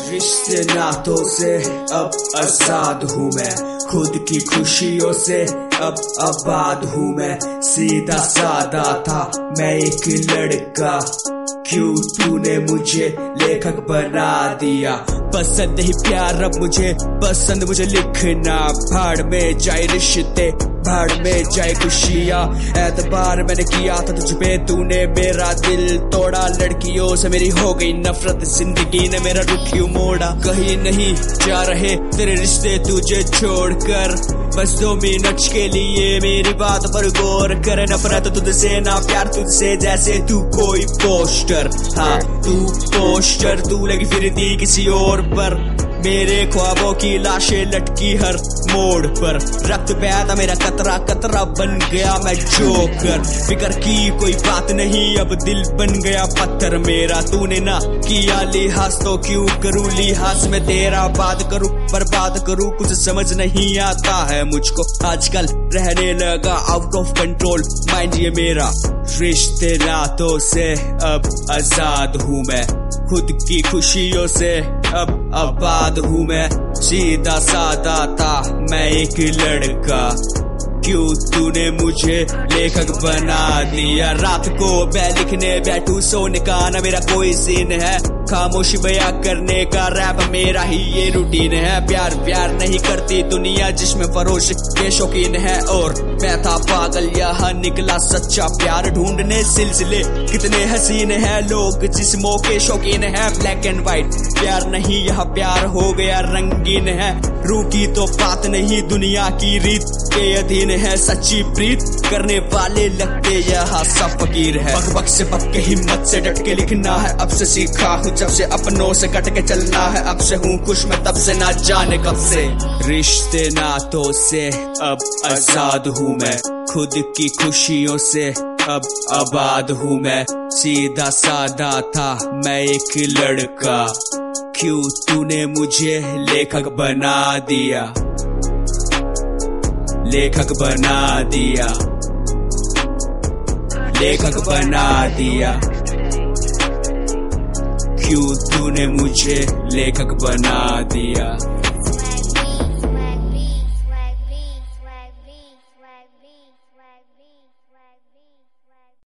रिश्ते नातों से अब आजाद हूँ मैं, खुद की खुशियों से अब आबाद हूँ मैं। सीधा सादा था मैं एक लड़का, क्यों तूने मुझे लेखक बना दिया। पसंद नहीं प्यार अब मुझे, पसंद मुझे लिखना। भाड़ में जाए रिश्ते, भाड़ में जाए खुशियाँ। एतबार मैंने किया था तुझ पे, तूने मेरा दिल तोड़ा। लड़कियों से मेरी हो गई नफरत, जिंदगी ने मेरा रुख क्यों मोड़ा। कहीं नहीं जा रहे तेरे रिश्ते तुझे छोड़कर, बस 2 मिनट के लिए मेरी बात पर गौर कर। नफरत तुझसे ना प्यार तुझसे, जैसे तू कोई पोस्टर। हाँ तू पोस्टर, तू लगी फिरती किसी और पर। मेरे ख्वाबों की लाशें लटकी हर मोड़ पर। रक्त बहता मेरा कतरा कतरा बन गया मैं जोकर। फिकर की कोई बात नहीं, अब दिल बन गया पत्थर मेरा। तूने ना किया लिहाज तो क्यों करूं लिहाज में तेरा। बात करूं बर्बाद करूं, कुछ समझ नहीं आता है मुझको। आजकल रहने लगा आउट ऑफ कंट्रोल माइंड ये मेरा। रिश्ते नातों से अब आजाद हूँ मैं, खुद की खुशियों से अब आबाद हूँ मैं। सीधा सादा था मैं एक लड़का, क्यों तूने मुझे लेखक बना दिया। रात को मैं लिखने बैठूं, सोने का ना मेरा कोई सीन है। खामोशी बयां करने का रैप मेरा ही ये रूटीन है। प्यार प्यार नहीं करती दुनिया, जिसमें फरोश के शौकीन है। और मैं था पागल, यहाँ निकला सच्चा प्यार ढूंढने। सिलसिले कितने हसीन है, लोग जिस्मों के शौकीन है। ब्लैक एंड व्हाइट प्यार नहीं, यह प्यार हो गया रंगीन है। रूह की तो बात नहीं, दुनिया की रीत के अधीन है। सच्ची प्रीत करने वाले लगते यहाँ सब फकीर है। बक से बक के हिम्मत से डट के लिखना है, अब से सीखा हूँ जब से। अपनों से कट के चलना है, अब से हूँ खुश मैं तब से, ना जाने कब से। रिश्ते नातों से अब आजाद हूँ मैं, खुद की खुशियों से अब आबाद हूँ मैं। सीधा सादा था मैं एक लड़का, क्यों तूने मुझे लेखक बना दिया। लेखक बना दिया, लेखक बना दिया, क्यों तूने मुझे लेखक बना दिया।